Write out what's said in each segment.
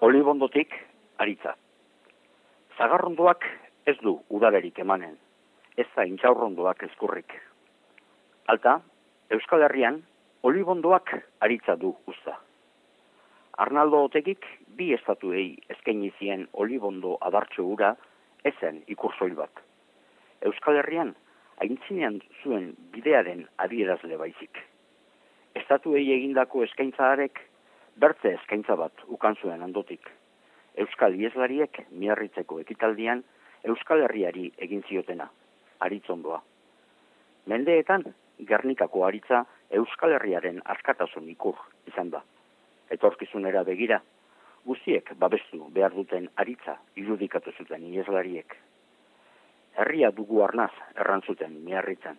Olibondotik aritza. Zagarrondoak ez du udaberik emanen, ez da intxaurrondoak ezkurrik. Alta, Euskal Herrian, olibondoak aritza du usta. Arnaldo Otegik bi estatuei eskaini zien olibondo adartxo hura ezen ikursoil bat. Euskal Herrian, aintzinean zuen bidearen adierazle baizik. Estatuei egindako eskaintzaarek bertze eskaintza bat ukan zuen handotik. Euskal Ieslariek Miarritzeko ekitaldian Euskal Herriari egin ziotena, aritzondoa. Mendeetan, Gernikako aritza Euskal Herriaren askatasun ikur izan da. Etorkizunera begira, guztiek babestu behar duten aritza irudikatu zuten Ieslariek. Herria dugu arnaz errantzuten Miarritzen.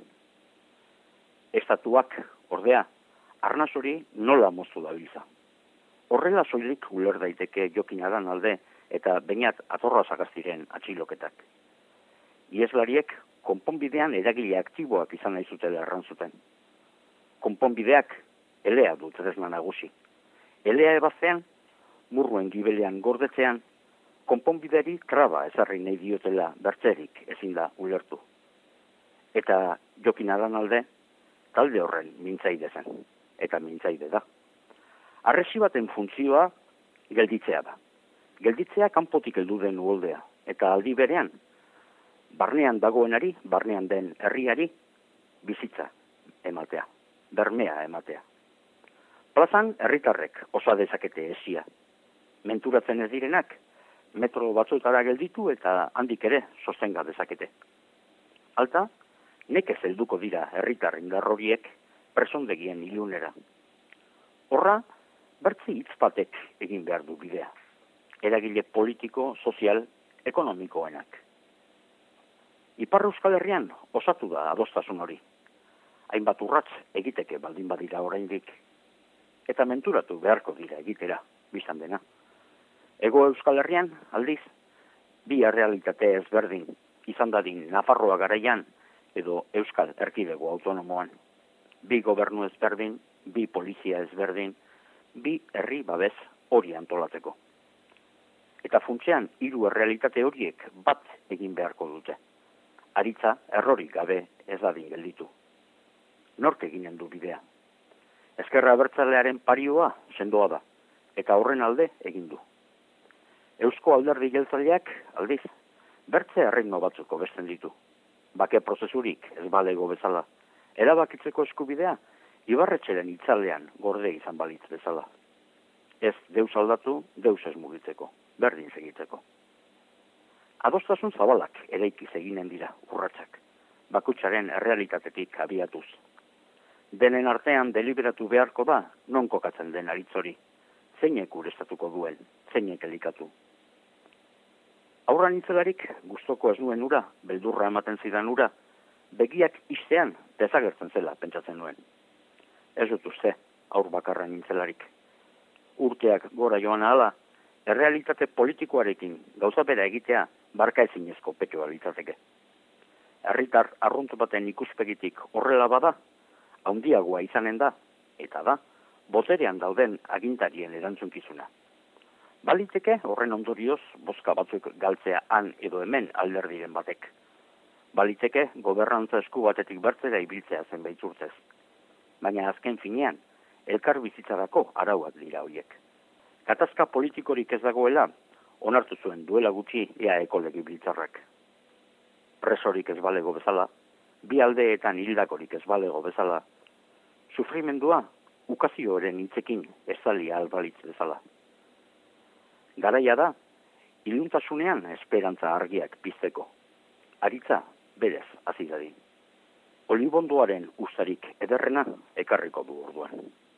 Estatuak, ordea, arnaz hori nola moztu dabiltza. Horrela soilik uler daiteke Jokin Adan alde eta Beñat Atorra Sagastiren atxiloketak. Ieslariek konponbidean eragile aktiboak izan nahi zutela errantzuten. Konponbideak elea du tresna nagusi. Elea ebaztean, murruen gibelean gordetzean, konponbideari traba ezarri nahi diotela bertzerik ezin da ulertu. Eta Jokin Adan alde, talde horren mintzaide zen, eta mintzaide da. Arresi baten funtzioa gelditzea da. Gelditzea kanpotik heldu den uholdea, eta aldi berean, barnean dagoenari, barnean den herriari, bizitza ematea, bermea ematea. Plazan herritarrek osa dezakete esia. Menturatzen ez direnak, metro batzuetara gelditu eta handik ere sostenga dezakete. Alta, nekez helduko dira herritar indar horiek presondegien ilunera. Horra, bertzi hitz batek egin behar du bidea. Eragile politiko, sozial, ekonomikoenak. Ipar Euskal Herrian osatu da adostasun hori. Hainbat urratz egiteke baldin badira oraindik. Eta menturatu beharko dira egitera, bizan dena. Ego Euskal Herrian, aldiz, bi errealitate ezberdin, izan dadin Nafarroa garaian edo Euskal Erkidego autonomoan. Bi gobernu ezberdin, bi polizia ezberdin, bi herri babes hori antolatzeko. Eta funtsean, hiru errealitate horiek bat egin beharko dute. Aritza errorik gabe ez dadin gelditu. Nork eginen du bidea? Ezkerra Abertzalearen parioa sendoa da, eta horren alde egin du. Eusko Alderdi Jeltzaleak, aldiz, bertze erritmo batzuk hobesten ditu. Bake prozesurik ez balego bezala. Erabakitzeko eskubidea, Ibarretxeren itzalean gorde izan balitz bezala. Ez deus aldatu, deus ez mugitzeko, berdin segitzeko. Adostasun zabalak eraikiz eginen dira urratsak, bakutsaren errealitatetik abiatuz. Denen artean deliberatu beharko da, non kokatzen den aritzori, zeinek urestatuko duen, zeinek elikatu. Aurran itzelarik gustoko ez nuen ura, beldurra ematen zidan ura, begiak istean desagertzen zela pentsatzen nuen. Ez dut uste, aur bakarra nintzelarik. Urteak gora joan ahala, errealitate politikoarekin gauza bera egitea barka ezinezko petxoa litzateke. Herritar arrunt baten ikuspegitik horrela bada, handiagoa izanen da, eta da, boterean dauden agintarien erantzunkizuna. Baliteke horren ondorioz bozka batzuk galtzea han edo hemen alderdiren batek. Baliteke gobernantza esku batetik bertzera ibiltzea zenbait urtez. Baina azken finean, elkar bizitzarako arauak dira horiek. Gatazka politikorik ez dagoela, onartu zuen duela gutxi EAeko legebiltzarrak. Presorik ez balego bezala, bi aldeetan hildakorik ez balego bezala, sufrimendua ukazioaren hitzekin ezalia albalitz bezala. Garaia da, iluntasunean esperantza argiak pizteko. Aritza berez hasi dadin. Olibondoaren ustarik ederrena ekarriko du orduan.